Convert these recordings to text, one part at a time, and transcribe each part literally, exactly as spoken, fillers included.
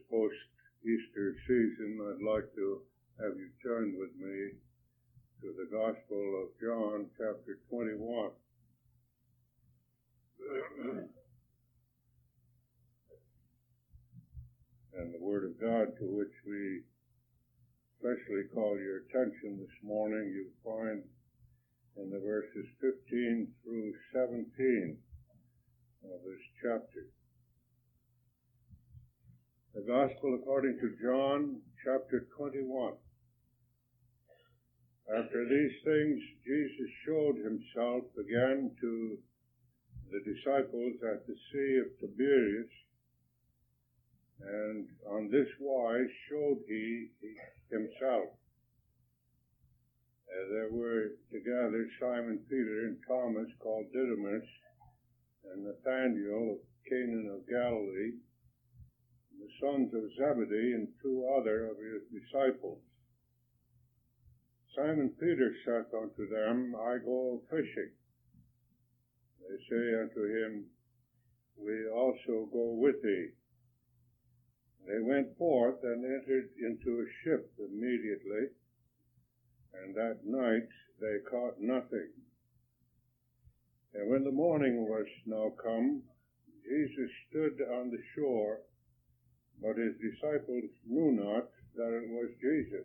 post-Easter season, I'd like to have you turn with me to the Gospel of John, chapter twenty-one. And the Word of God to which we especially call your attention this morning, you find in the verses fifteen through seventeen of this chapter. The Gospel according to John, chapter twenty-one. After these things, Jesus showed himself again to the disciples at the Sea of Tiberias, and on this wise showed he himself. Uh, there were together Simon Peter and Thomas called Didymus, and Nathanael of Cana of Galilee, and the sons of Zebedee, and two other of his disciples. Simon Peter saith unto them, I go fishing. They say unto him, We also go with thee. They went forth and entered into a ship immediately, and that night they caught nothing. And when the morning was now come, Jesus stood on the shore, but his disciples knew not that it was Jesus.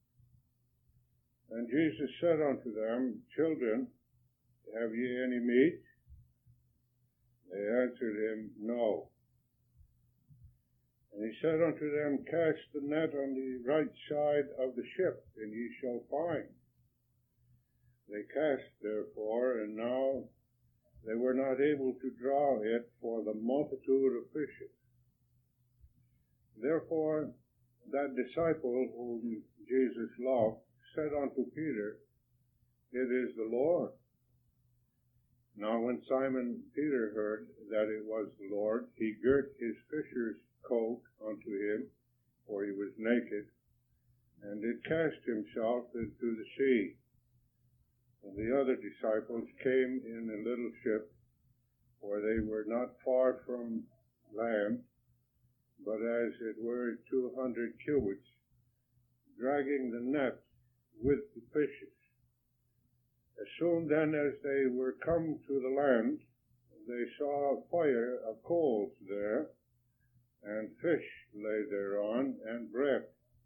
And Jesus said unto them, Children, have ye any meat? They answered him, No. And he said unto them, Cast the net on the right side of the ship, and ye shall find. They cast therefore, and now they were not able to draw it for the multitude of fishes. Therefore that disciple whom Jesus loved said unto Peter, It is the Lord. Now when Simon Peter heard that it was the Lord, he girt his fisher's coat unto him, for he was naked, and did cast himself into the sea. And the other disciples came in a little ship, for they were not far from land, but as it were two hundred cubits, dragging the net with the fishes. As soon then as they were come to the land, they saw a fire of coals there, and fish lay thereon, and bread.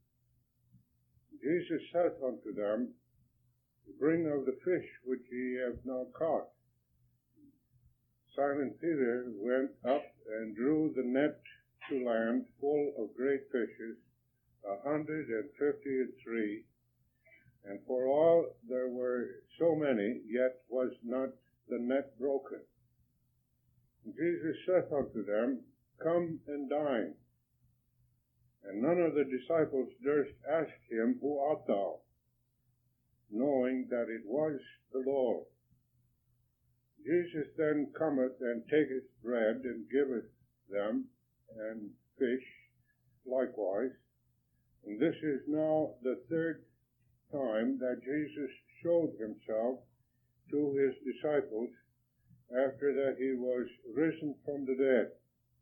Jesus saith unto them, Bring of the fish which ye have now caught. Simon Peter went up and drew the net to land full of great fishes, a hundred and fifty and three. And for all there were so many, yet was not the net broken. And Jesus saith unto them, Come and dine. And none of the disciples durst ask him, Who art thou? Knowing that it was the Lord. Jesus then cometh and taketh bread and giveth them, and fish likewise. And this is now the third time that Jesus showed himself to his disciples after that he was risen from the dead.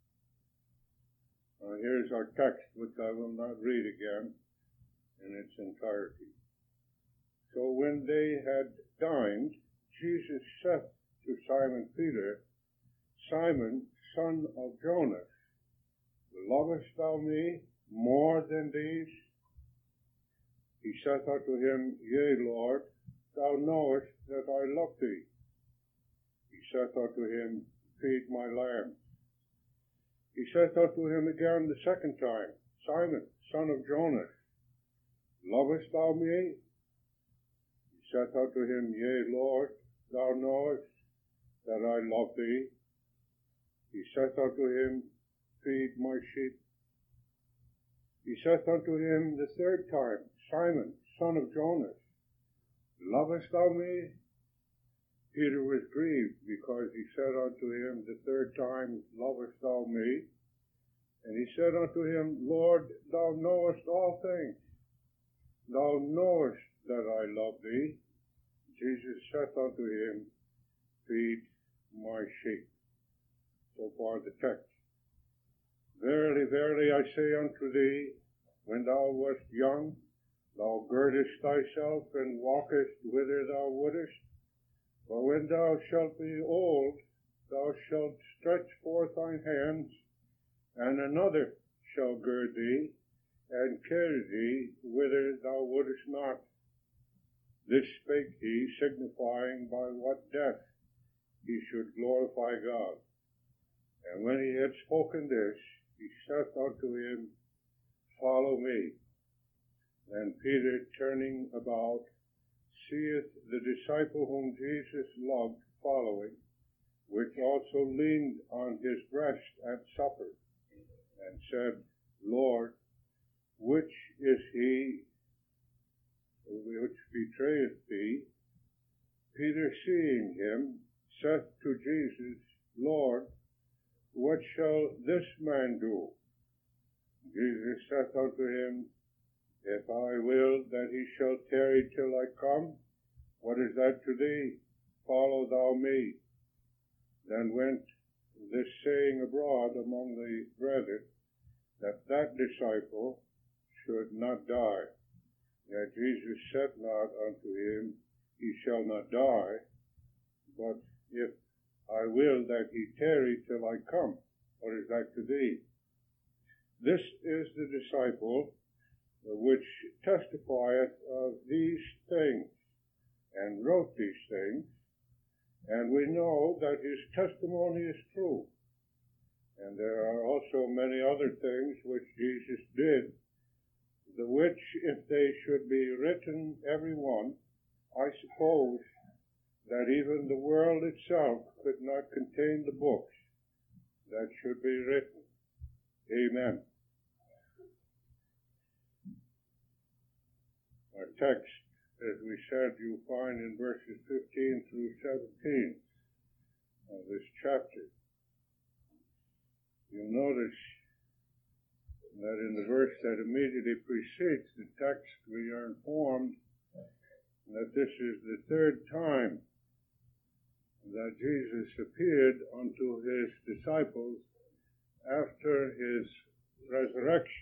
Now here's our text, which I will not read again in its entirety. So when they had dined, Jesus saith to Simon Peter, Simon, son of Jonas, lovest thou me more than these? He saith unto him, Yea, Lord, thou knowest that I love thee. He saith unto him, Feed my lambs. He saith unto him again the second time, Simon, son of Jonas, lovest thou me? He saith unto him, Yea, Lord, thou knowest that I love thee. He saith unto him, Feed my sheep. He saith unto him the third time, Simon, son of Jonas, lovest thou me? Peter was grieved, because he said unto him the third time, Lovest thou me? And he said unto him, Lord, thou knowest all things. Thou knowest that I love thee. Jesus saith unto him, Feed my sheep. So far the text. Verily, verily I say unto thee, when thou wast young, thou girdest thyself and walkest whither thou wouldest. But when thou shalt be old, thou shalt stretch forth thine hands, and another shall gird thee, and carry thee whither thou wouldest not. This spake he, signifying by what death he should glorify God. And when he had spoken this, he saith unto him, Follow me. Then Peter, turning about, seeth the disciple whom Jesus loved following, which also leaned on his breast at supper, and said, Lord, which is he which betrayeth thee? Peter, seeing him, saith to Jesus, Lord, what shall this man do? Jesus saith unto him, If I will that he shall tarry till I come, what is that to thee? Follow thou me. Then went this saying abroad among the brethren, that that disciple should not die. Yet Jesus said not unto him, He shall not die, but if I will that he tarry till I come, what is that to thee? This is the disciple which testifieth of these things, and wrote these things, and we know that his testimony is true. And there are also many other things which Jesus did, the which, if they should be written every one, I suppose that even the world itself could not contain the books that should be written. Amen. Our text, as we said, you find in verses fifteen through seventeen of this chapter. You'll notice that in the verse that immediately precedes the text, we are informed that this is the third time that Jesus appeared unto his disciples after his resurrection.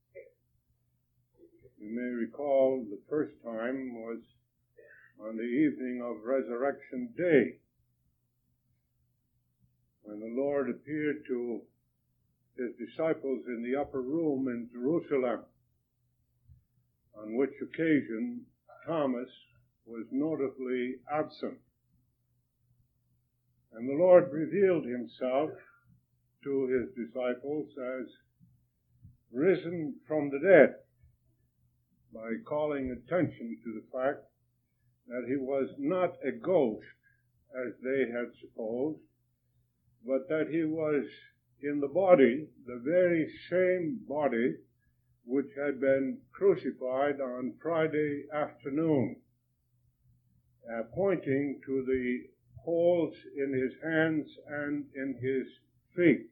You may recall the first time was on the evening of Resurrection Day, when the Lord appeared to his disciples in the upper room in Jerusalem, on which occasion Thomas was notably absent. And the Lord revealed himself to his disciples as risen from the dead, by calling attention to the fact that he was not a ghost, as they had supposed, but that he was in the body, the very same body which had been crucified on Friday afternoon, uh, pointing to the holes in his hands and in his feet,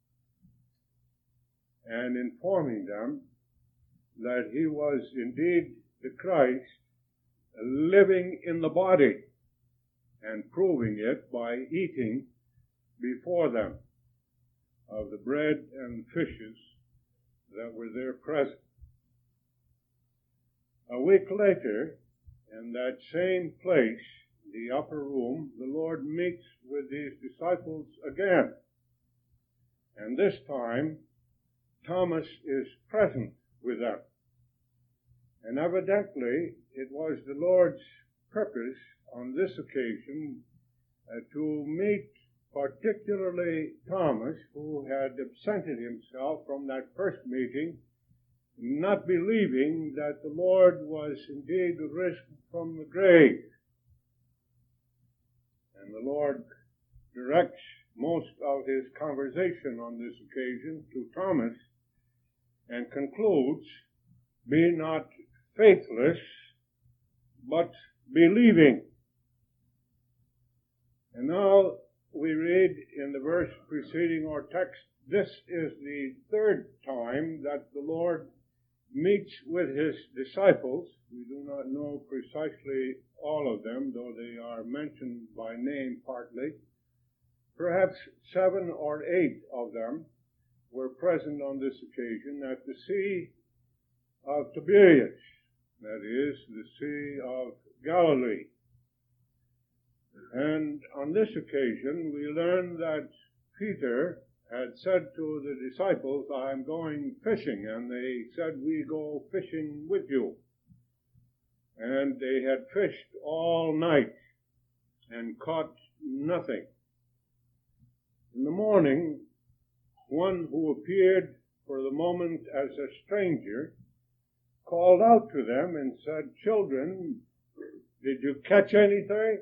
and informing them that he was indeed the Christ, living in the body, and proving it by eating before them of the bread and fishes that were there present. A week later, in that same place, the upper room, the Lord meets with his disciples again. And this time, Thomas is present with them. And evidently, it was the Lord's purpose on this occasion uh, to meet particularly Thomas, who had absented himself from that first meeting, not believing that the Lord was indeed risen from the grave. And the Lord directs most of his conversation on this occasion to Thomas, and concludes, Be not faithless, but believing. And now we read in the verse preceding our text, this is the third time that the Lord meets with his disciples. We do not know precisely all of them, though they are mentioned by name partly. Perhaps seven or eight of them were present on this occasion at the Sea of Tiberias, that is, the Sea of Galilee. And on this occasion, we learn that Peter had said to the disciples, "I am going fishing," and they said, "We go fishing with you." And they had fished all night and caught nothing. In the morning, one who appeared for the moment as a stranger called out to them and said, "Children, did you catch anything?"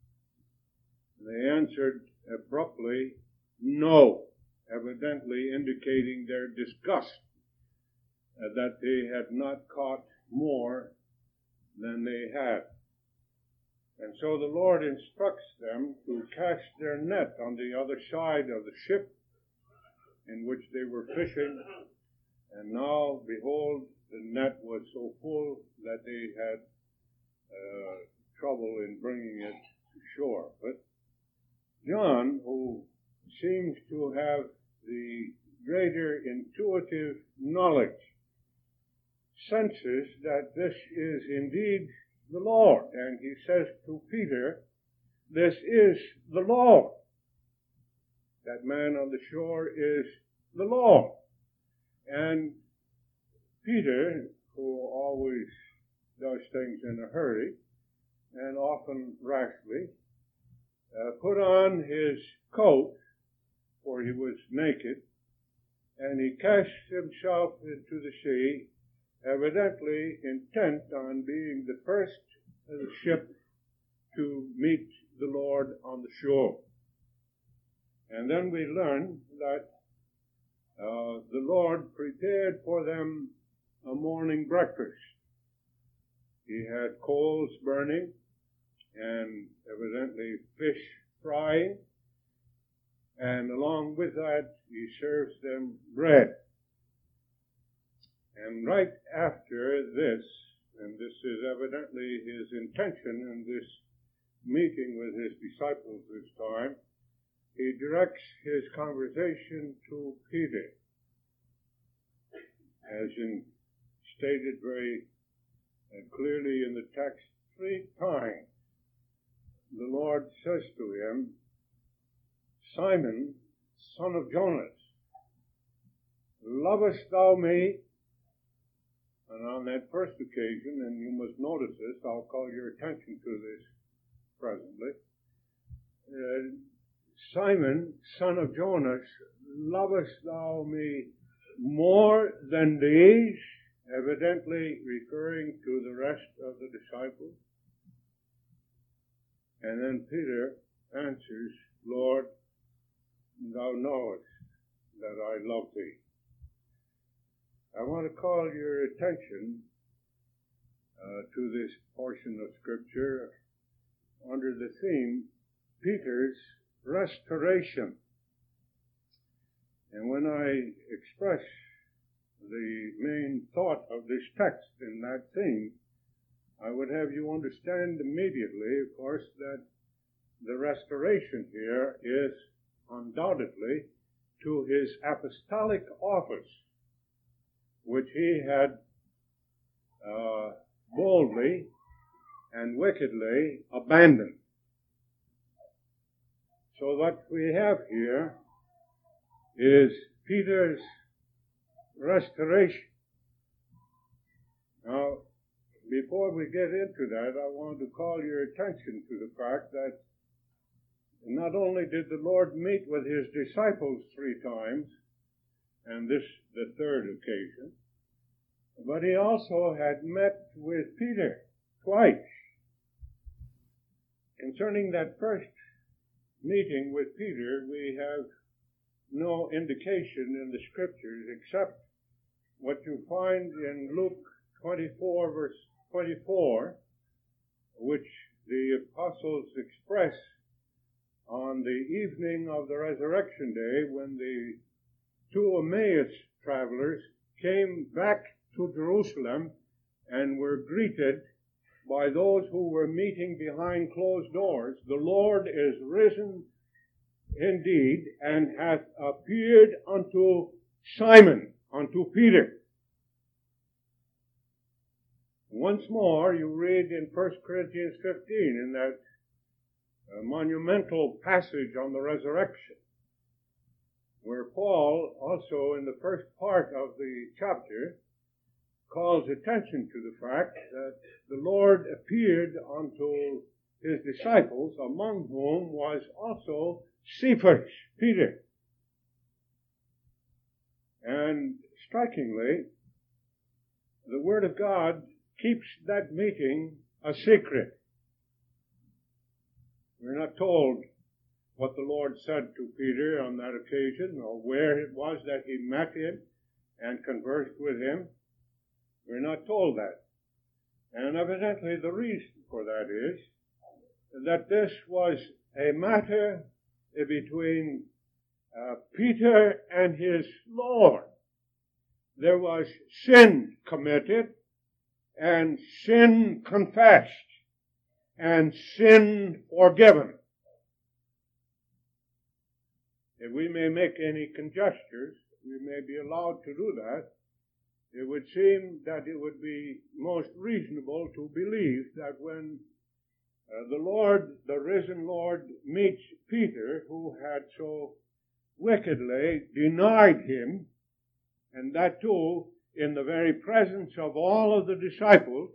They answered abruptly, "No," evidently indicating their disgust uh, that they had not caught more than they had. And so the Lord instructs them to cast their net on the other side of the ship in which they were fishing. And now, behold, the net was so full that they had uh, trouble in bringing it to shore. But John, who seems to have the greater intuitive knowledge, senses that this is indeed the Lord. And he says to Peter, "This is the Lord." That man on the shore is the Lord. And Peter, who always does things in a hurry, and often rashly, uh, put on his coat, for he was naked, and he cast himself into the sea, evidently intent on being the first of the ship to meet the Lord on the shore. And then we learn that uh, the Lord prepared for them a morning breakfast. He had coals burning and evidently fish frying, and along with that he serves them bread. And right after this, and this is evidently his intention in this meeting with his disciples this time, he directs his conversation to Peter, as in stated very clearly in the text three times. The Lord says to him, "Simon, son of Jonas, lovest thou me?" And on that first occasion, and you must notice this, I'll call your attention to this presently, uh, "Simon, son of Jonas, lovest thou me more than these?" Evidently referring to the rest of the disciples. And then Peter answers, "Lord, thou knowest that I love thee." I want to call your attention uh, to this portion of Scripture under the theme, Peter's restoration. And when I express the main thought of this text in that theme, I would have you understand immediately, of course, that the restoration here is undoubtedly to his apostolic office, which he had uh, boldly and wickedly abandoned. So what we have here is Peter's restoration. Now, before we get into that, I want to call your attention to the fact that not only did the Lord meet with his disciples three times, and this the third occasion, but he also had met with Peter twice. Concerning that first meeting with Peter, we have no indication in the Scriptures except what you find in Luke twenty-four, verse twenty-four, which the apostles express on the evening of the resurrection day when the two Emmaus travelers came back to Jerusalem and were greeted by those who were meeting behind closed doors. "The Lord is risen indeed, and hath appeared unto Simon unto Peter. Once more, you read in First Corinthians fifteen, in that uh, monumental passage on the resurrection, where Paul, also in the first part of the chapter, calls attention to the fact that the Lord appeared unto his disciples, among whom was also Cephas, Peter. And strikingly, the Word of God keeps that meeting a secret. We're not told what the Lord said to Peter on that occasion, or where it was that he met him and conversed with him. We're not told that. And evidently the reason for that is that this was a matter between uh, Peter and his Lord. There was sin committed, and sin confessed, and sin forgiven. If we may make any conjectures, we may be allowed to do that. It would seem that it would be most reasonable to believe that when uh, the Lord, the risen Lord, meets Peter, who had so wickedly denied him, and that too in the very presence of all of the disciples,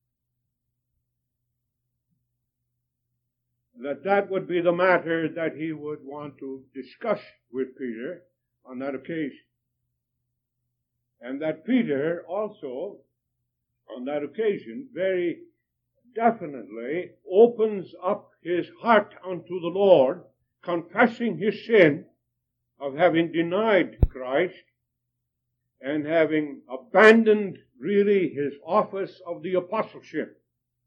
that that would be the matter that he would want to discuss with Peter on that occasion. And that Peter also, on that occasion, very definitely opens up his heart unto the Lord, confessing his sin of having denied Christ and having abandoned really his office of the apostleship.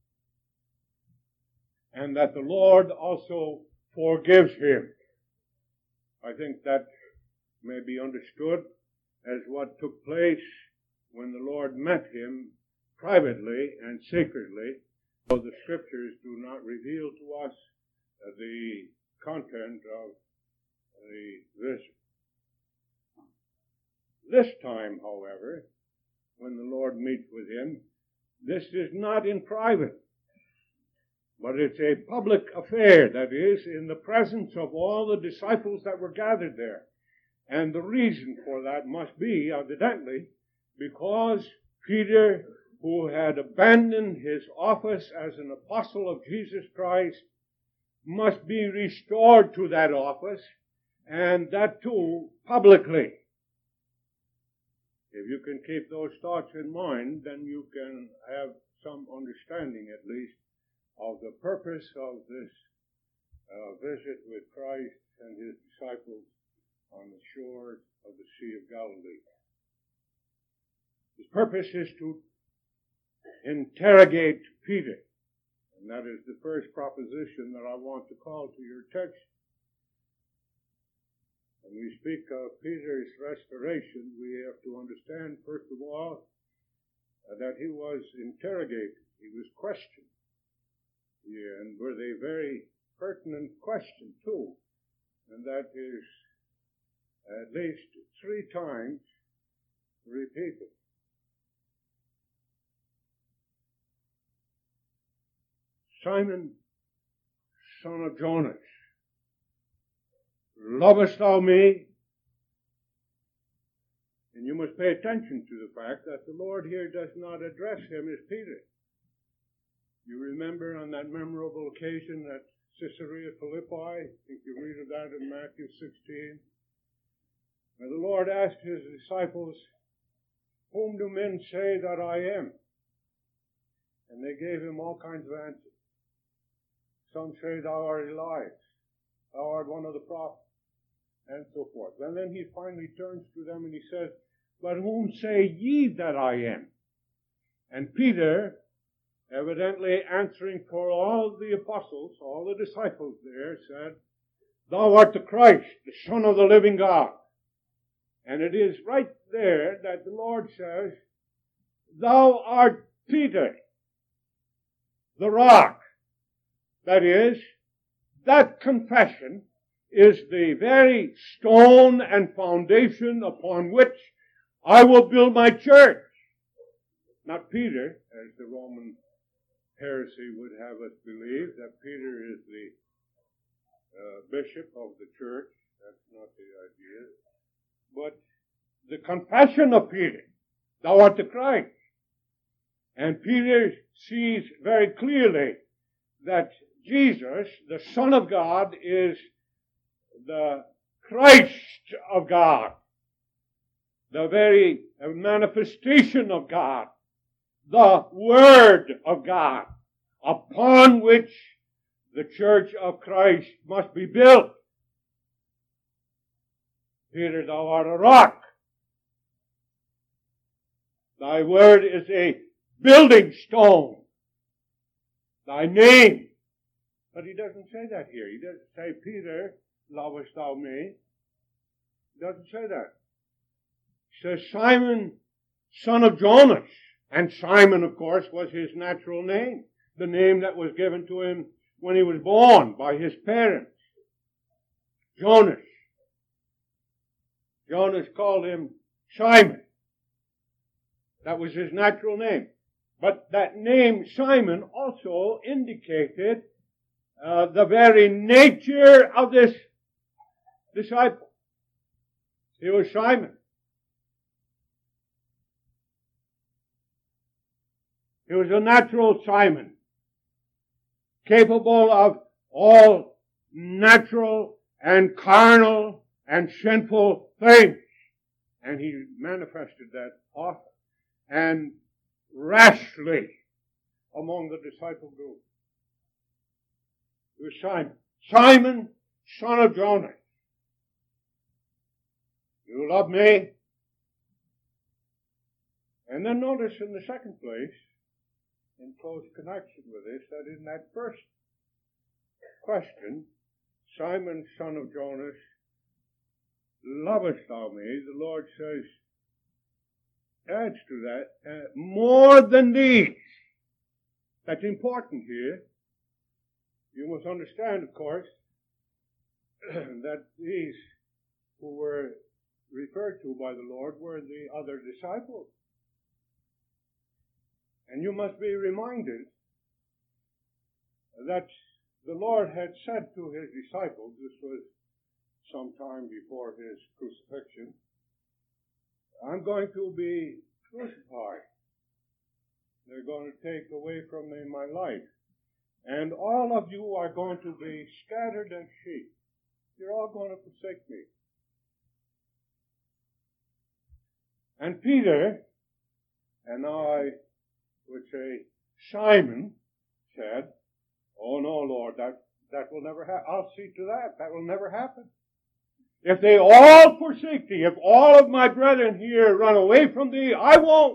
And that the Lord also forgives him. I think that may be understood as what took place when the Lord met him privately and secretly, though the Scriptures do not reveal to us the content of the vision. This time, however, when the Lord meets with him, this is not in private, but it's a public affair, that is, in the presence of all the disciples that were gathered there. And the reason for that must be, evidently, because Peter, who had abandoned his office as an apostle of Jesus Christ, must be restored to that office, and that too publicly. If you can keep those thoughts in mind, then you can have some understanding, at least, of the purpose of this uh, visit with Christ and his disciples on the shores of the Sea of Galilee. His purpose is to interrogate Peter, and that is the first proposition that I want to call to your attention. When we speak of Peter's restoration, we have to understand, first of all, uh, that he was interrogated. He was questioned. Yeah, and with a very pertinent question, too. And that is at least three times repeated. Simon, son of Jonas, lovest thou me? And you must pay attention to the fact that the Lord here does not address him as Peter. You remember on that memorable occasion at Caesarea Philippi, I think you read of that in Matthew sixteen, where the Lord asked his disciples, whom do men say that I am? And they gave him all kinds of answers. Some say thou art Elias, thou art one of the prophets, and so forth. And then he finally turns to them and he says, but whom say ye that I am? And Peter, evidently answering for all the apostles, all the disciples there, said, thou art the Christ, the Son of the living God. And it is right there that the Lord says, thou art Peter, the rock. That is, that confession is the very stone and foundation upon which I will build my church. Not Peter, as the Roman heresy would have us believe, that Peter is the uh, bishop of the church. That's not the idea. But the confession of Peter, thou art the Christ. And Peter sees very clearly that Jesus, the Son of God, is the Christ of God, the very manifestation of God, the Word of God, upon which the church of Christ must be built. Peter, thou art a rock. Thy word is a building stone. Thy name. But he doesn't say that here. He doesn't say, Peter, lovest thou me? He doesn't say that. He says, Simon, son of Jonas. And Simon, of course, was his natural name. The name that was given to him when he was born by his parents. Jonas. Jonas called him Simon. That was his natural name. But that name, Simon, also indicated uh, the very nature of this disciple. He was Simon. He was a natural Simon, capable of all natural and carnal and sinful things. And he manifested that often and rashly among the disciple group. It was Simon. Simon, son of Jonas. You love me? And then notice in the second place, in close connection with this, that in that first question, Simon, son of Jonas, lovest thou me? The Lord says, adds to that, uh, more than these. That's important here. You must understand, of course, that these who were referred to by the Lord were the other disciples. And you must be reminded that the Lord had said to his disciples, this was some time before his crucifixion, I'm going to be crucified. They're going to take away from me my life. And all of you are going to be scattered as sheep. You're all going to forsake me. And Peter, and now I would say Simon, said, oh no, Lord, that, that will never happen. I'll see to that. That will never happen. If they all forsake thee, if all of my brethren here run away from thee, I won't.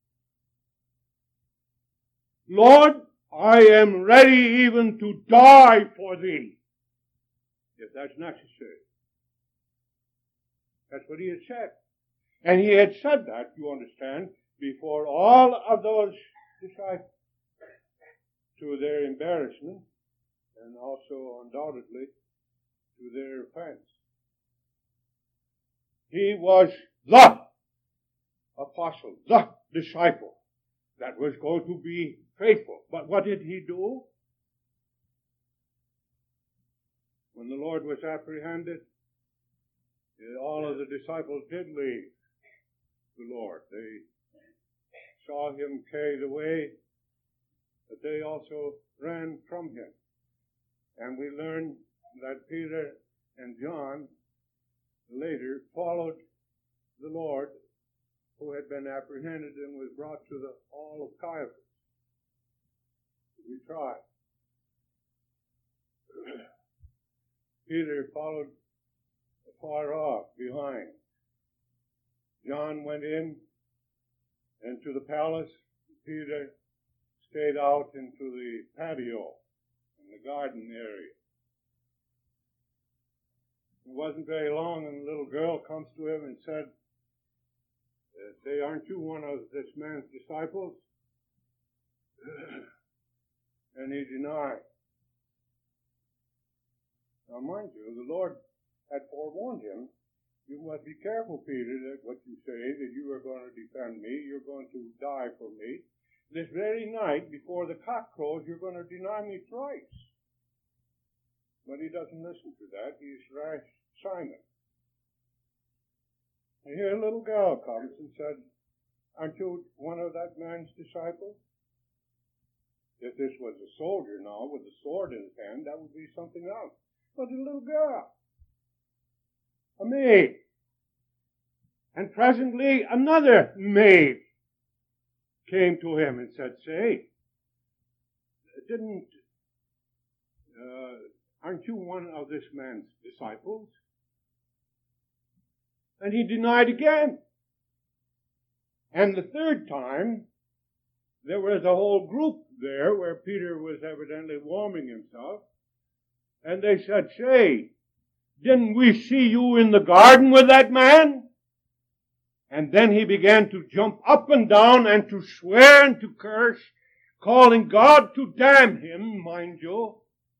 Lord, I am ready even to die for thee, if that's necessary. That's what he had said. And he had said that, you understand, before all of those disciples, to their embarrassment, and also undoubtedly to their offense. He was the apostle, the disciple that was going to be faithful. But what did he do? When the Lord was apprehended, all of the disciples did leave the Lord. They saw him carried away, but they also ran from him. And we learn that Peter and John later followed the Lord, who had been apprehended and was brought to the hall of Caiaphas to be tried. Peter followed far off behind. John went in into the palace. Peter stayed out into the patio in the garden area. It wasn't very long, and a little girl comes to him and said, say, aren't you one of this man's disciples? And he denied. Now, mind you, the Lord had forewarned him, you must be careful, Peter, that what you say, that you are going to defend me, you're going to die for me. This very night, before the cock crows, you're going to deny me thrice. But he doesn't listen to that. He's rash Simon. And here a little girl comes and said, aren't you one of that man's disciples? If this was a soldier now with a sword in his hand, that would be something else. But a little girl, a maid. And presently another maid came to him and said, say, didn't, uh, aren't you one of this man's disciples? And he denied again. And the third time, there was a whole group there where Peter was evidently warming himself. And they said, say, didn't we see you in the garden with that man? And then he began to jump up and down and to swear and to curse, calling God to damn him, mind you,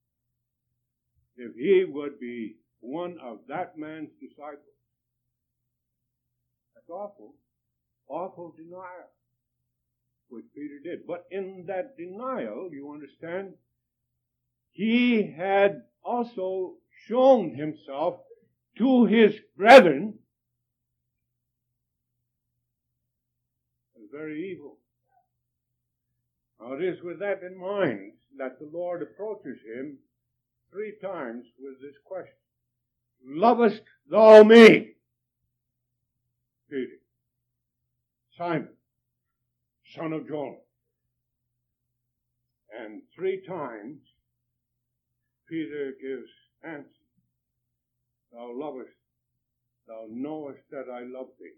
if he would be one of that man's disciples. That's awful, awful denial, which Peter did. But in that denial, you understand, he had also shown himself to his brethren as very evil. Now it is with that in mind that the Lord approaches him three times with this question. Lovest thou me? Peter, Simon, son of Jonah. And three times Peter gives answer. Thou lovest, thou knowest that I love thee.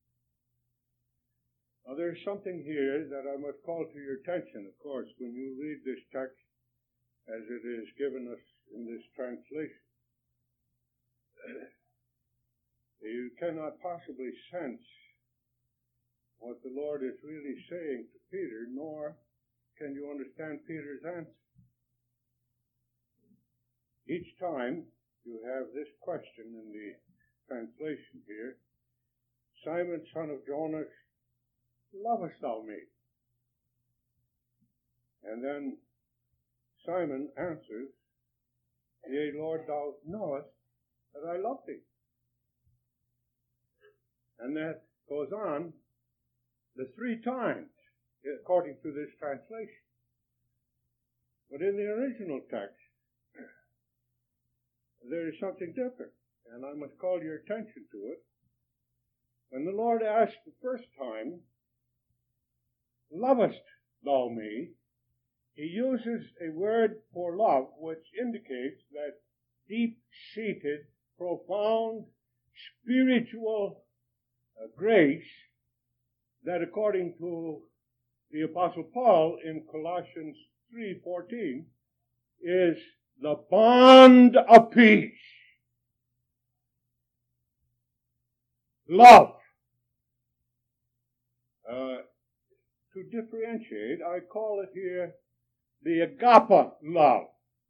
Now there's something here that I must call to your attention, of course, when you read this text as it is given us in this translation. You cannot possibly sense what the Lord is really saying to Peter, nor can you understand Peter's answer. Each time you have this question in the translation here, Simon, son of Jonas, lovest thou me? And then Simon answers, yea, Lord, thou knowest that I love thee. And that goes on the three times, according to this translation. But in the original text, there is something different, and I must call your attention to it. When the Lord asked the first time, lovest thou me? He uses a word for love which indicates that deep-seated, profound, spiritual uh, grace that, according to the Apostle Paul in Colossians three fourteen, is the bond of peace. Love. Uh, to differentiate, I call it here the agape love,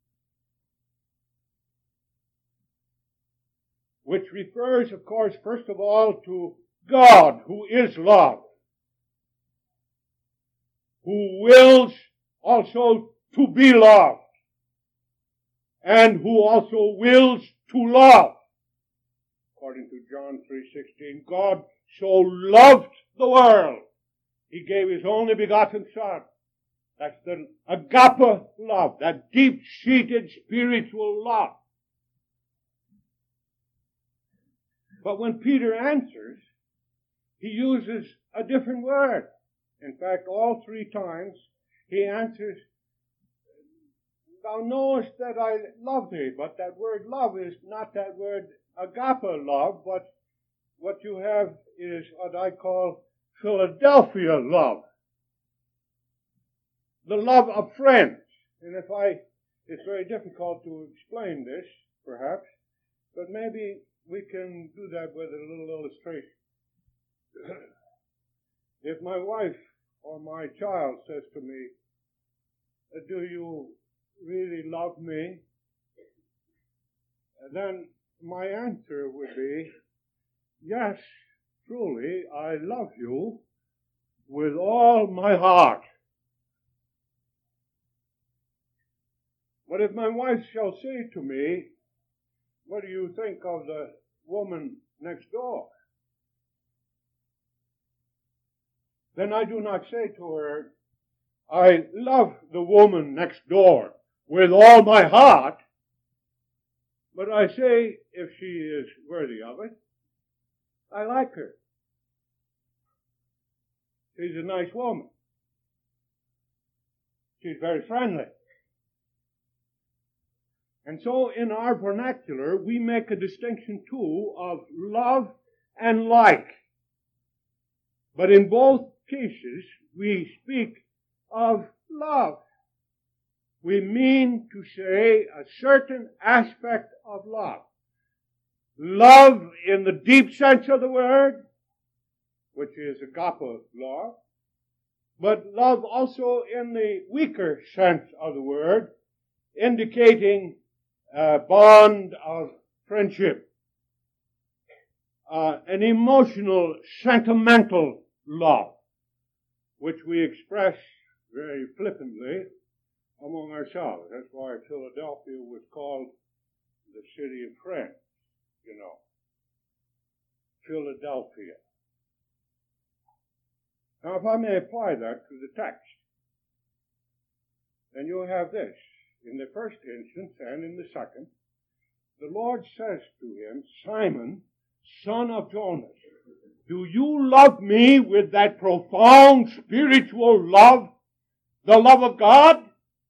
which refers, of course, first of all to God, who is love, who wills also to be loved, and who also wills to love. According to John three sixteen, God so loved the world, He gave His only begotten Son. That's the agape love, that deep-seated spiritual love. But when Peter answers, he uses a different word. In fact, all three times he answers, thou knowest that I love thee. But that word love is not that word agape love, but what you have is what I call Philadelphia love. The love of friends. And if I, it's very difficult to explain this, perhaps, but maybe we can do that with a little illustration. If my wife or my child says to me, do you really love me? then my answer would be, yes, truly, I love you with all my heart. But if my wife shall say to me, what do you think of the woman next door? Then I do not say to her, I love the woman next door with all my heart, but I say, if she is worthy of it, I like her. She's a nice woman. She's very friendly. And so in our vernacular, we make a distinction too of love and like. But in both cases, we speak of love. We mean to say a certain aspect of love. Love in the deep sense of the word, which is agape love, but love also in the weaker sense of the word, indicating a bond of friendship, uh, an emotional, sentimental love, which we express very flippantly among ourselves. That's why Philadelphia was called the city of friends, you know. Philadelphia. Now, if I may apply that to the text, then you'll have this. In the first instance and in the second, the Lord says to him, Simon, son of Jonas, do you love me with that profound spiritual love, the love of God?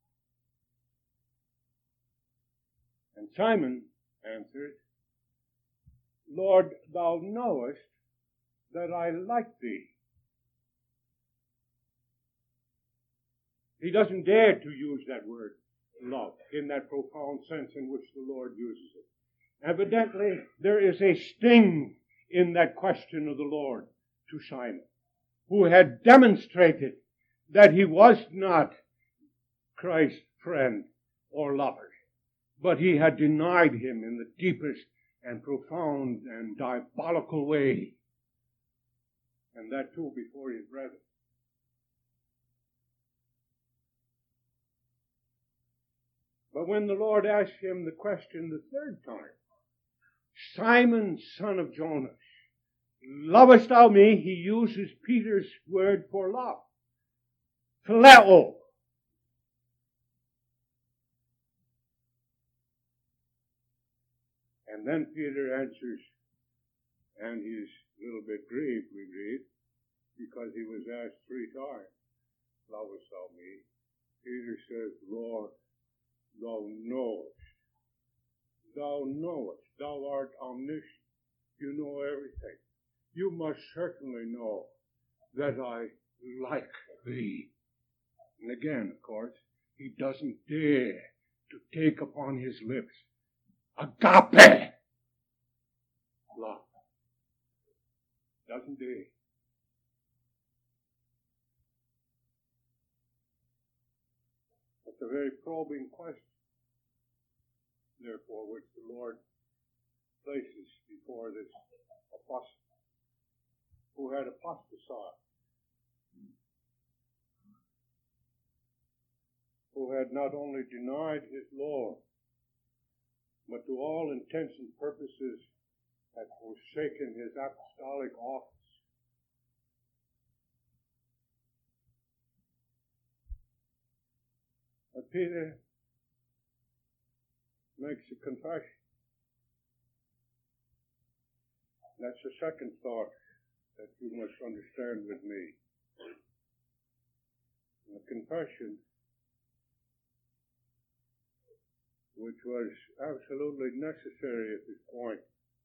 And Simon answered, Lord, thou knowest that I like thee. He doesn't dare to use that word, love, in that profound sense in which the Lord uses it. Evidently, there is a sting in that question of the Lord to Simon, who had demonstrated that he was not Christ's friend or lover, but he had denied him in the deepest and profound and diabolical way, and that too before his brethren. But when the Lord asked him the question the third time, Simon, son of Jonas, lovest thou me? He uses Peter's word for love. Phileo. And then Peter answers, and he's a little bit grieved, we read, because he was asked three times, lovest thou me? Peter says, Lord, thou knowest. Thou knowest. Thou art omniscient. You know everything. You must certainly know that I like thee. And again, of course, he doesn't dare to take upon his lips agape love. Doesn't dare. It's a very probing question, therefore, which the Lord places before this apostle who had apostatized, who had not only denied his Lord, but to all intents and purposes had forsaken his apostolic office. But Peter makes a confession. That's the second thought that you must understand with me. The confession, which was absolutely necessary at this point,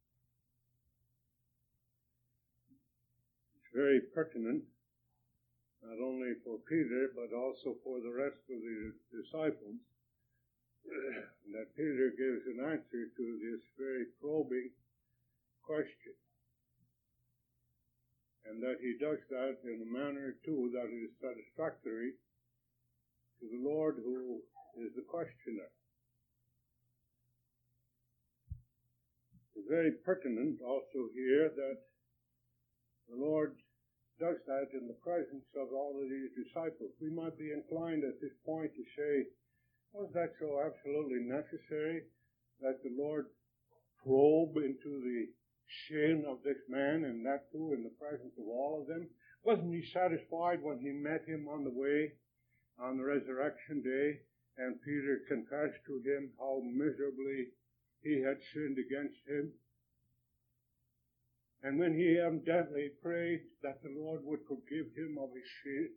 it's very pertinent, not only for Peter, but also for the rest of the disciples, that Peter gives an answer to this very probing question. And that he does that in a manner, too, that is satisfactory to the Lord who is the questioner. It's very pertinent also here that the Lord does that in the presence of all of these disciples. We might be inclined at this point to say, was that so absolutely necessary that the Lord probe into the sin of this man, and that too in the presence of all of them? Wasn't he satisfied when he met him on the way on the resurrection day, and Peter confessed to him how miserably he had sinned against him? And when he evidently prayed that the Lord would forgive him of his sin,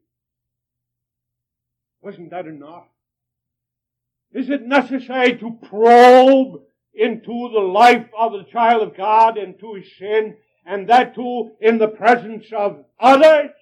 wasn't that enough? Is it necessary to probe into the life of the child of God, into his sin, and that too in the presence of others?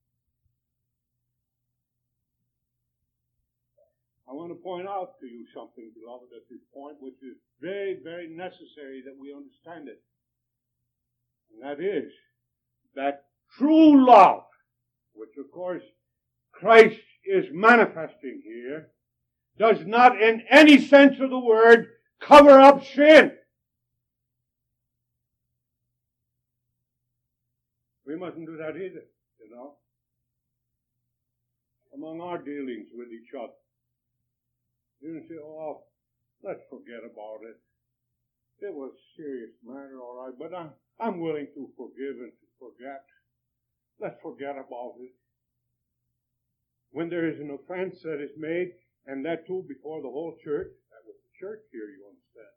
I want to point out to you something, beloved, at this point, which is very, very necessary that we understand it. And that is that true love, which of course Christ is manifesting here, does not in any sense of the word cover up sin. We mustn't do that either, you know, among our dealings with each other. You don't say, oh, let's forget about it. It was a serious matter, all right, but I'm, I'm willing to forgive and to forget. Let's forget about it. When there is an offense that is made, and that too before the whole church, that was the church here, you understand.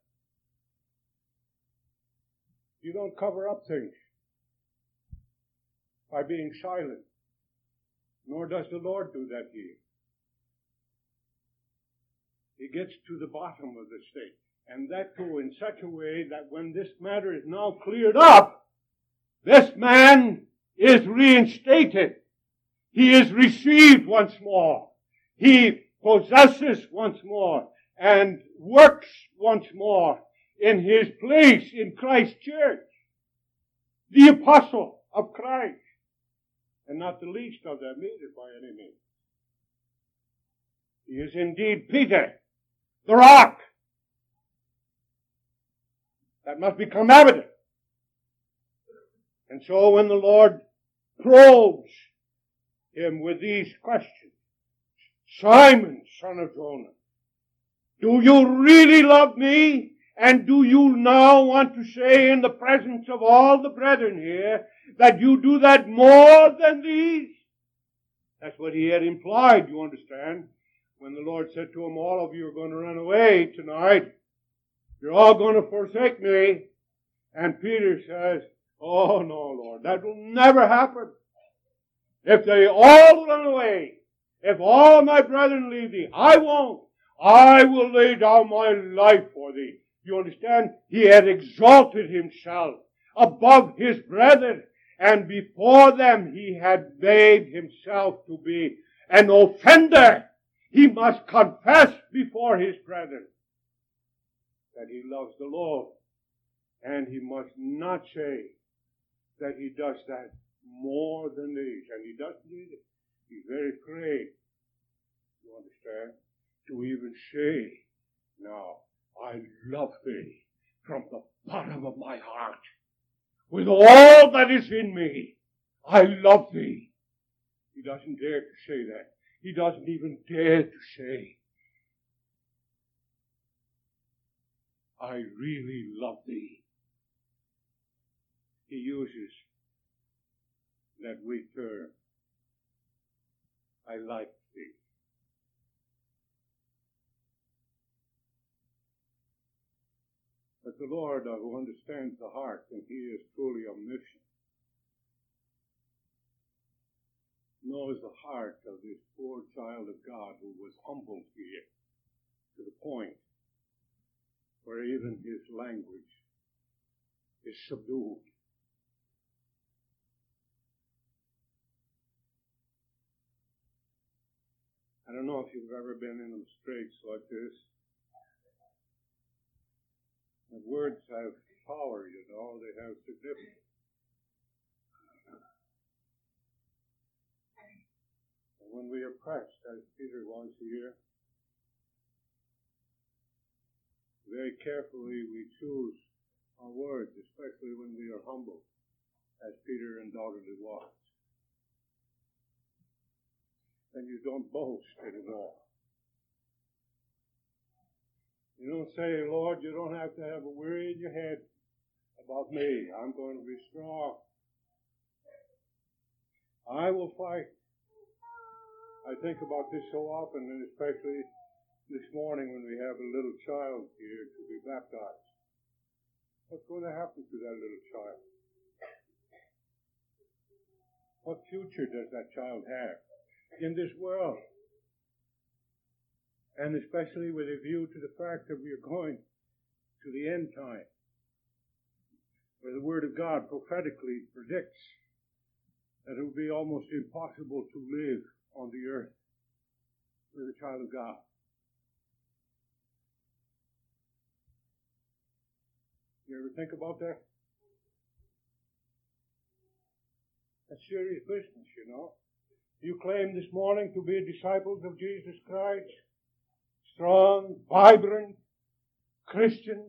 You don't cover up things by being silent, nor does the Lord do that here. He gets to the bottom of the thing. And that too in such a way that when this matter is now cleared up, this man is reinstated. He is received once more. He possesses once more and works once more in his place in Christ's church. The apostle of Christ. And not the least of them either by any means. He is indeed Peter, the rock. That must become evident. And so when the Lord probes him with these questions, Simon, son of Jonah, do you really love me? And do you now want to say in the presence of all the brethren here that you do that more than these? That's what he had implied, you understand, when the Lord said to him, all of you are going to run away tonight. You're all going to forsake me. And Peter says, oh no, Lord, that will never happen. If they all run away, if all my brethren leave thee, I won't. I will lay down my life for thee. You understand? He had exalted himself above his brethren, and before them he had made himself to be an offender. He must confess before his brethren that he loves the Lord, and he must not say that he does that more than these, and he doesn't either. He's very afraid, you understand, to even say, now, I love thee from the bottom of my heart. With all that is in me, I love thee. He doesn't dare to say that. He doesn't even dare to say, I really love thee. He uses that weak term, I like thee. But the Lord, uh, who understands the heart, and he is truly omniscient, knows the heart of this poor child of God who was humbled here to the point where even his language is subdued. I don't know if you've ever been in the straits like this. The words have power, you know, they have significance. And when we are pressed, as Peter was here, very carefully we choose our words, especially when we are humble, as Peter undoubtedly was. And you don't boast in it all. You don't say, Lord, you don't have to have a worry in your head about me. I'm going to be strong. I will fight. I think about this so often, and especially this morning when we have a little child here to be baptized. What's going to happen to that little child? What future does that child have in this world? And especially with a view to the fact that we are going to the end time, where the Word of God prophetically predicts that it will be almost impossible to live on the earth with a child of God. You ever think about that? That's serious business, you know. You claim this morning to be disciples of Jesus Christ, strong, vibrant Christians.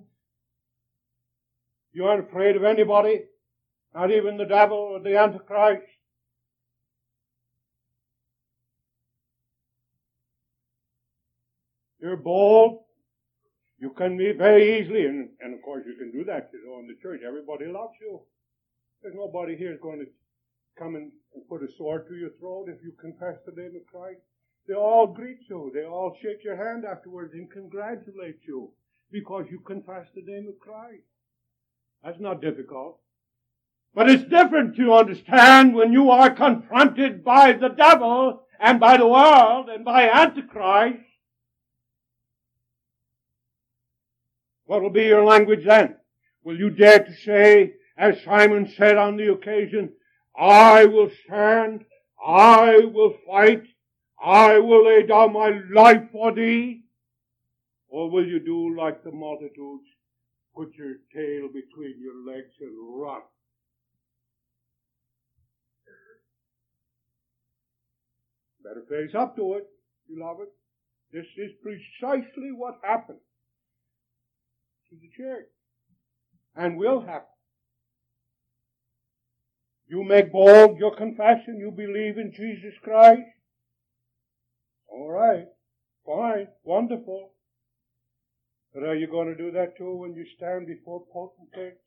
You aren't afraid of anybody, not even the devil or the Antichrist. You're bold. You can be very easily, and, and of course you can do that, you know, in the church. Everybody loves you. There's nobody here is going to come and, and put a sword to your throat if you confess the name of Christ. They all greet you. They all shake your hand afterwards and congratulate you because you confess the name of Christ. That's not difficult. But it's different to understand when you are confronted by the devil and by the world and by Antichrist. What will be your language then? Will you dare to say, as Simon said on the occasion, I will stand, I will fight, I will lay down my life for thee? Or will you do like the multitudes, put your tail between your legs and run? Better face up to it, beloved. This is precisely what happened to the church, and will happen. You make bold your confession, you believe in Jesus Christ. All right, fine, wonderful. But are you going to do that too when you stand before potentates?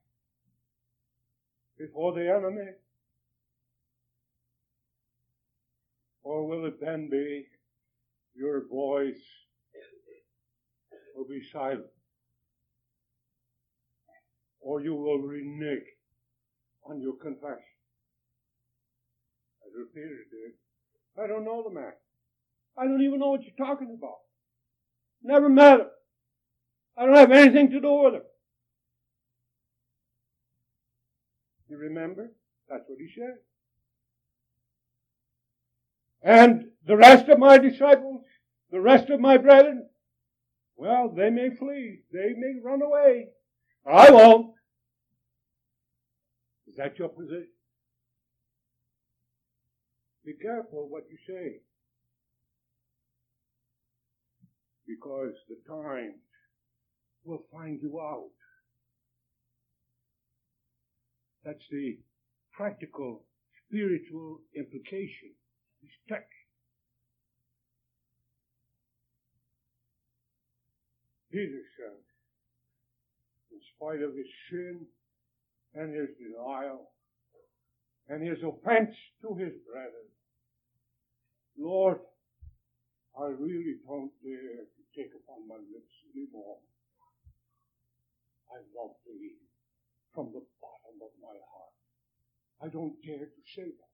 Before the enemy? Or will it then be your voice will be silent? Or you will renege on your confession? As Peter did. I don't know the man. I don't even know what you're talking about. Never met him. I don't have anything to do with him. You remember? That's what he said. And the rest of my disciples, the rest of my brethren, well, they may flee. They may run away. I won't. Is that your position? Be careful what you say. Because the times will find you out. That's the practical, spiritual implication of this text. Peter said, in spite of his sin and his denial and his offense to his brethren, Lord, I really don't dare to take upon my lips anymore. I love thee from the bottom of my heart. I don't dare to say that.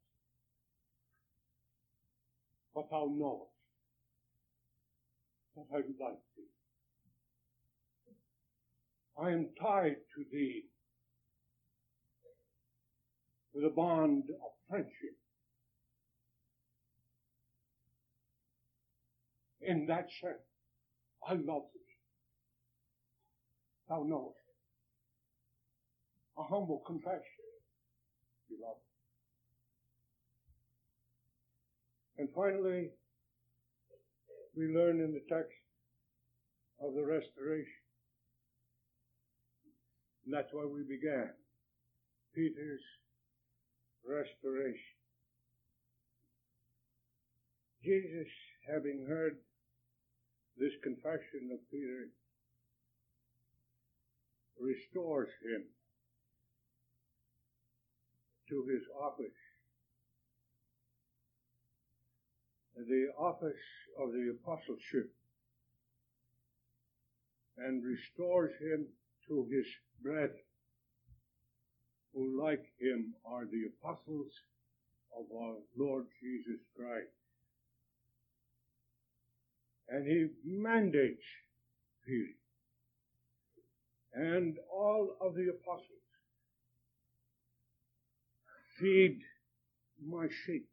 But thou knowest that I like thee. I am tied to thee with a bond of friendship. In that sense, I love thee. Thou knowest. A humble confession, beloved. And finally, we learn in the text of the restoration. And that's why we began Peter's restoration. Jesus, having heard this confession of Peter, restores him to his office, the office of the apostleship, and restores him to his brethren, who like him are the apostles of our Lord Jesus Christ. And he mandates Peter and all of the apostles, feed my sheep.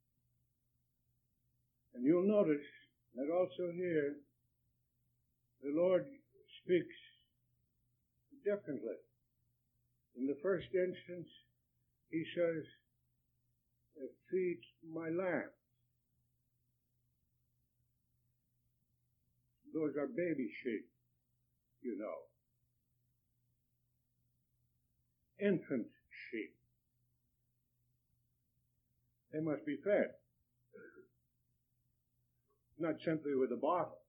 And you'll notice that also here the Lord speaks differently. In the first instance, he says, feed my lambs. Those are baby sheep, you know. Infant sheep. They must be fed. Not simply with a bottle,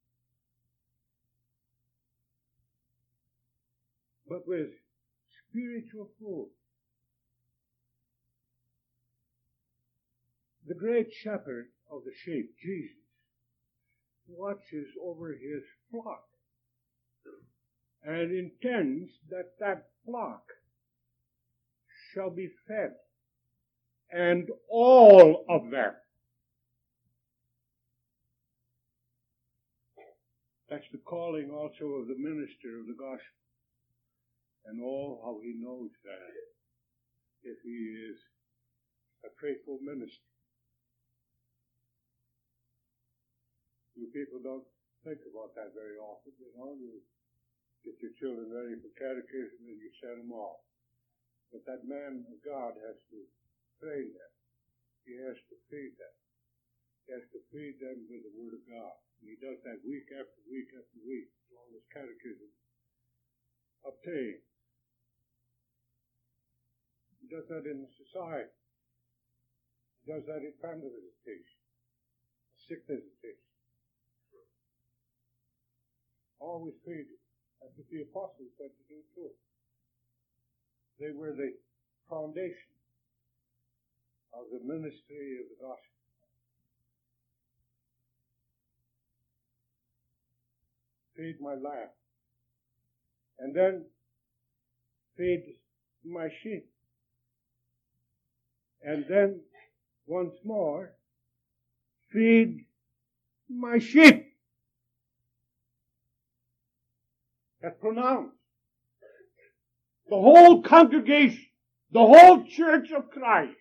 but with spiritual food. The great shepherd of the sheep, Jesus, watches over his flock and intends that that flock shall be fed, and all of them. That's the calling also of the minister of the gospel. And oh, how he knows that if he is a faithful minister. You people don't think about that very often. You know, you get your children ready for catechism and you send them off. But that man of God has to train them. He has to feed them. He has to feed them with the Word of God. And he does that week after week after week, as long as catechism obtains. He does that in society. He does that in family visitation, sick visitation. Always feeding. That's what the apostles said to do too. They were the foundation of the ministry of the gospel. Feed my lamb. And then feed my sheep. And then once more, feed my sheep. That's pronounced. The whole congregation, the whole church of Christ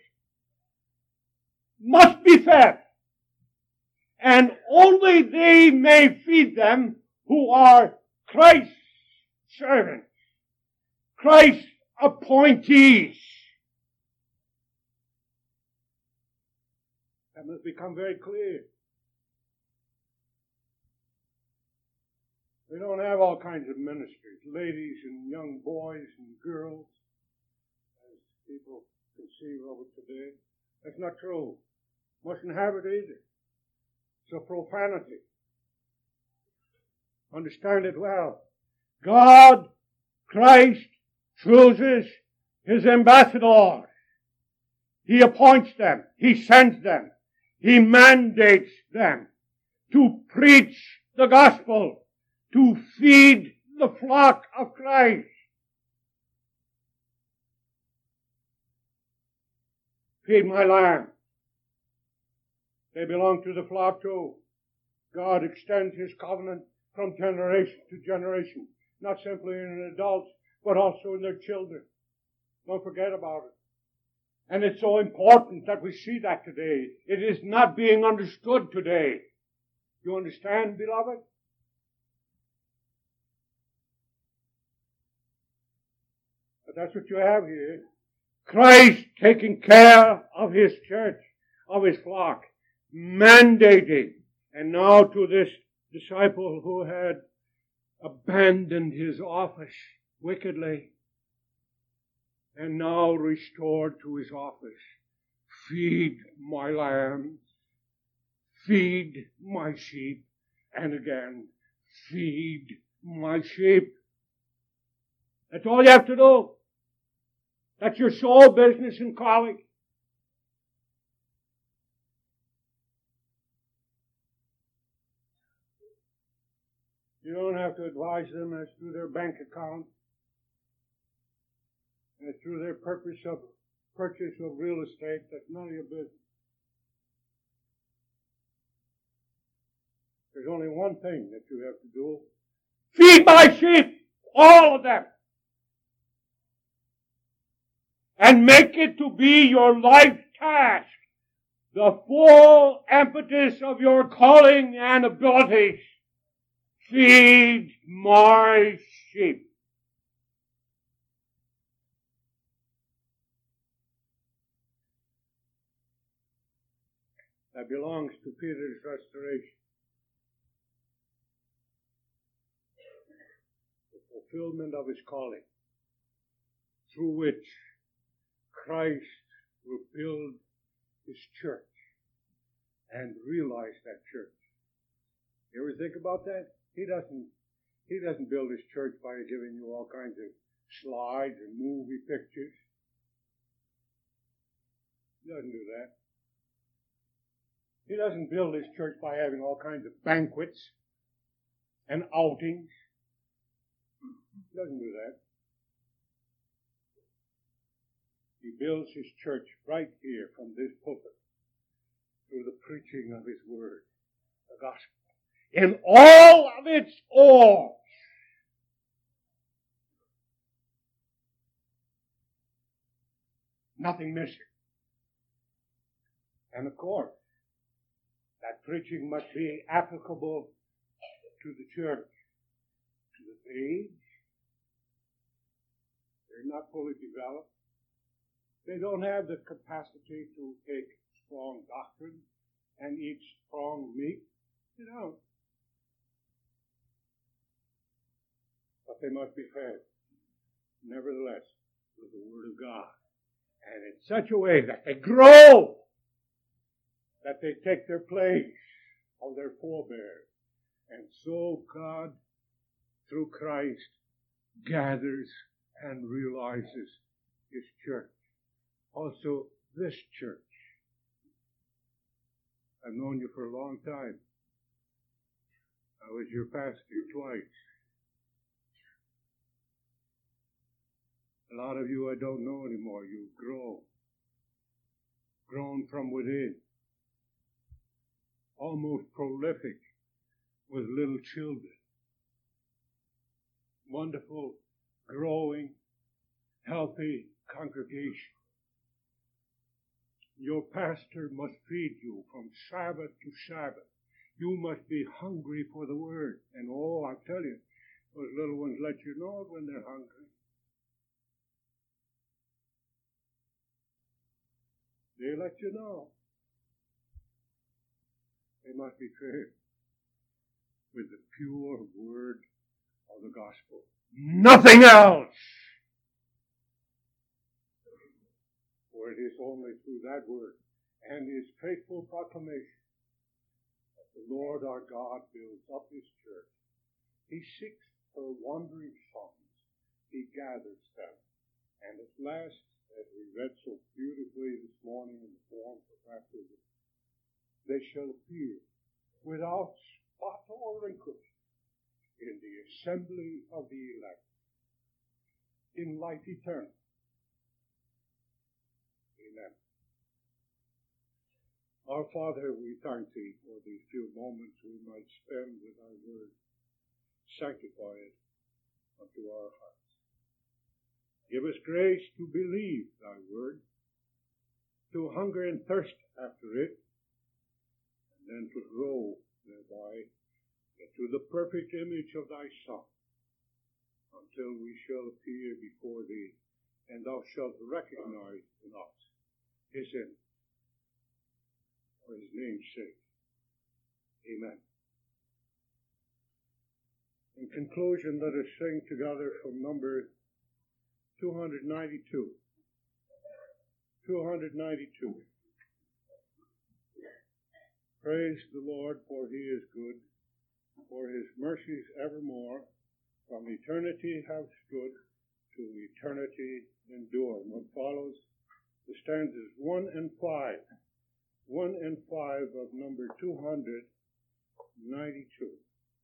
must be fed. And only they may feed them who are Christ's servants, Christ's appointees. That must become very clear. We don't have all kinds of ministers, ladies and young boys and girls, as people conceive of it today. That's not true. Mustn't have it either. It's a profanity. Understand it well. God, Christ, chooses His ambassadors. He appoints them. He sends them. He mandates them to preach the gospel, to feed the flock of Christ. Feed my lamb. They belong to the flock too. God extends His covenant from generation to generation, not simply in adults, but also in their children. Don't forget about it. And it's so important that we see that today. It is not being understood today. You understand, beloved? But that's what you have here. Christ taking care of His church, of His flock, mandating. And now to this disciple who had abandoned his office wickedly, and now restored to his office. Feed my lambs, feed my sheep, and again, feed my sheep. That's all you have to do. That's your sole business in college. You don't have to advise them as to their bank account, as to their purpose of purchase of real estate. That's none of your business. There's only one thing that you have to do. Feed my sheep, all of them. And make it to be your life task, the full impetus of your calling and abilities. Feed my sheep. That belongs to Peter's restoration. The fulfillment of his calling, through which Christ will build his church and realize that church. You ever think about that? He doesn't, he doesn't build his church by giving you all kinds of slides and movie pictures. He doesn't do that. He doesn't build his church by having all kinds of banquets and outings. He doesn't do that. He builds his church right here from this pulpit through the preaching of his word, the gospel, in all of its all. Nothing missing. And of course, that preaching must be applicable to the church, to the age. They're not fully developed. They don't have the capacity to take strong doctrine and eat strong meat. They don't. But they must be fed, nevertheless, with the Word of God. And in such a way that they grow, that they take their place of their forebears. And so God, through Christ, gathers and realizes his church. Also, this church. I've known you for a long time. I was your pastor twice. A lot of you I don't know anymore. You've grown. Grown from within. Almost prolific with little children. Wonderful, growing, healthy congregation. Your pastor must feed you from Sabbath to Sabbath. You must be hungry for the Word. And oh, I tell you, those little ones let you know when they're hungry. They let you know. They must be fed with the pure word of the gospel. Nothing else! For it is only through that word and his faithful proclamation that the Lord our God builds up his church. He seeks for wandering sons. He gathers them. And at last, as we read so beautifully this morning in the form of baptism, they shall appear without spot or wrinkle in the assembly of the elect, in life eternal. Amen. Our Father, we thank thee for these few moments we might spend with thy word. Sanctify it unto our hearts. Give us grace to believe thy word, to hunger and thirst after it, and then to grow thereby into the perfect image of thy Son, until we shall appear before thee, and thou shalt recognize in us his image, for his name's sake. Amen. In conclusion, let us sing together from number two hundred ninety-two. two ninety-two. Praise the Lord, for he is good, for his mercies evermore, from eternity have stood, to eternity endure. And what follows, the stanzas one and five, one and five of number two ninety-two.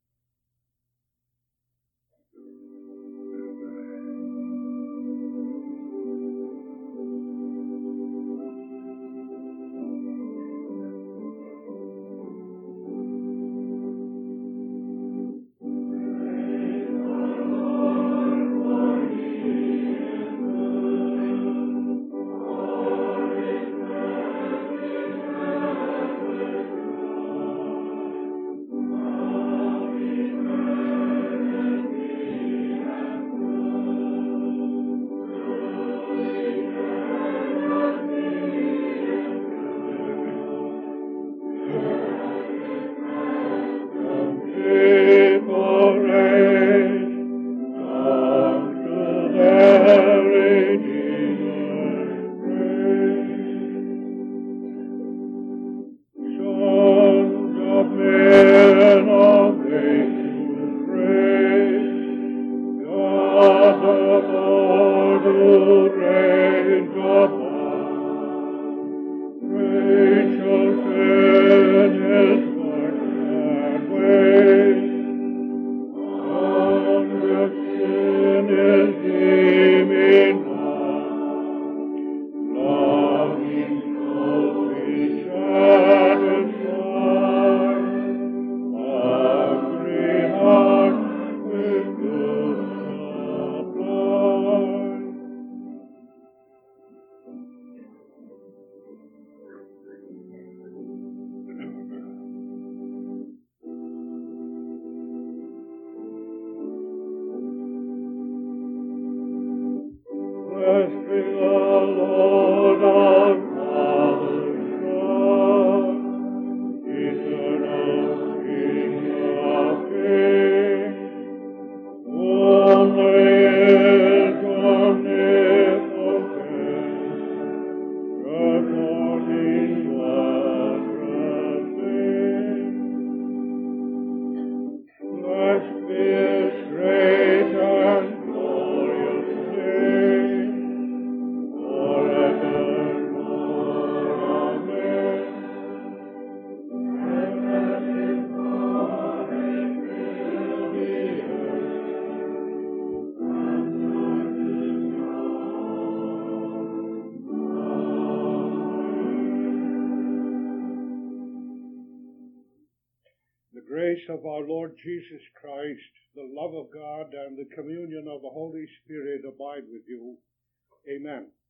The grace of our Lord Jesus Christ, the love of God, and the communion of the Holy Spirit abide with you. Amen.